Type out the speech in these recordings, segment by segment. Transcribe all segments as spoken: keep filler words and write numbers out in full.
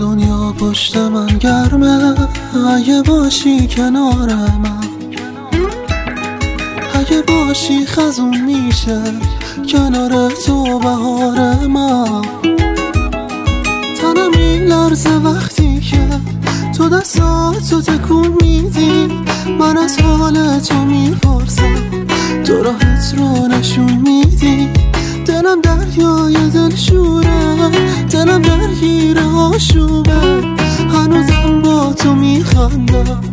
دنیا پشت من گرمه، اگه باشی کنار من، اگه باشی خزون میشه کنار تو بهار من. تنم میلرزه وقتی که تو دستاتو تکون میدی، من از حال تو میپرسم، تو راحت رو نشون میدی. دلم دریای دلشوره، دلم درگیر آشوبه، هنوزم با تو میخندم.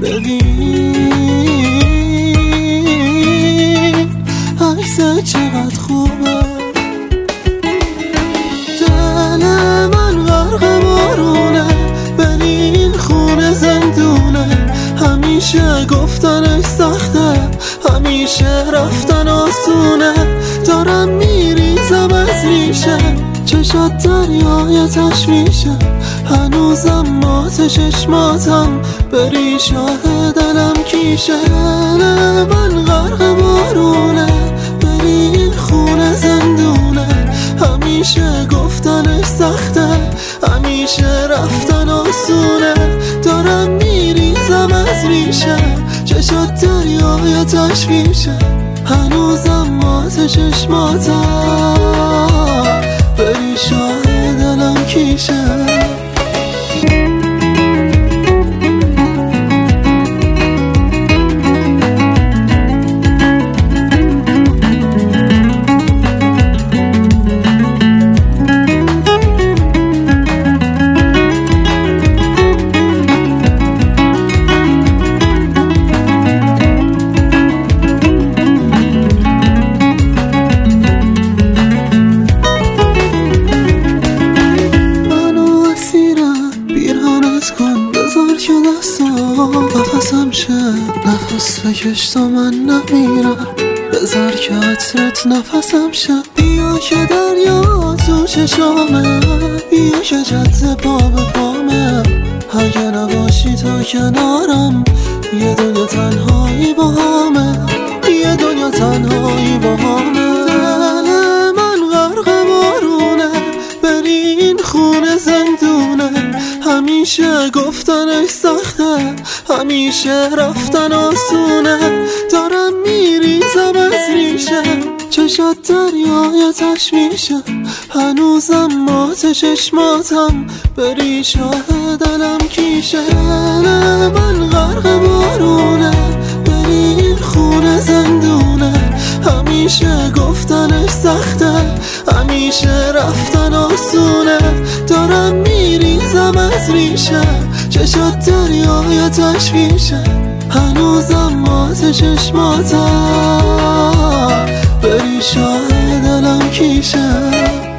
ببین عکست چقدر خوبه، دل من غرق بارونه، ولی این خونه زندونه. همیشه گفتنش سخته، همیشه رفتن آسونه. دارم میریزم از ریشه، چشات دریای تشویشه، هنوزم مات چشماتم، بری شاه دلم کیشه. من غرق بارونه، بری این خونه زندونه. همیشه گفتنش سخته، همیشه رفتن آسونه. دارم میریزم از ریشه، چشات دریای تشویشه، هنوزم مات چشماتم، بری شاه دلم کیشه. نفسم شه نفس بکش تا من نمیرم، بذار که عطرت نفسم شه. بیا که دریا تو چشامه، بیا که جد پا به پامه. اگه نباشی تو کنارم، یه دنیا تنهایی با همه، یه دنیا تنهایی با همه. دل من غرق بارونه، بری این خونه زندونه. همیشه گفتنش سخته، همیشه رفتن آسونه. دارم میریزم از ریشه، چشات دریای تشویشه، هنوزم مات چشماتم، بری شاه دلم کیشه. من غرق بارونه، بری این خونه زندونه. همیشه گفتنش سخته، همیشه رفتن آسونه. دارم میریزم از ریشه، چشات دریای تشویشه، هنوزم مات چشماتم، بری شاه دلم کیشه.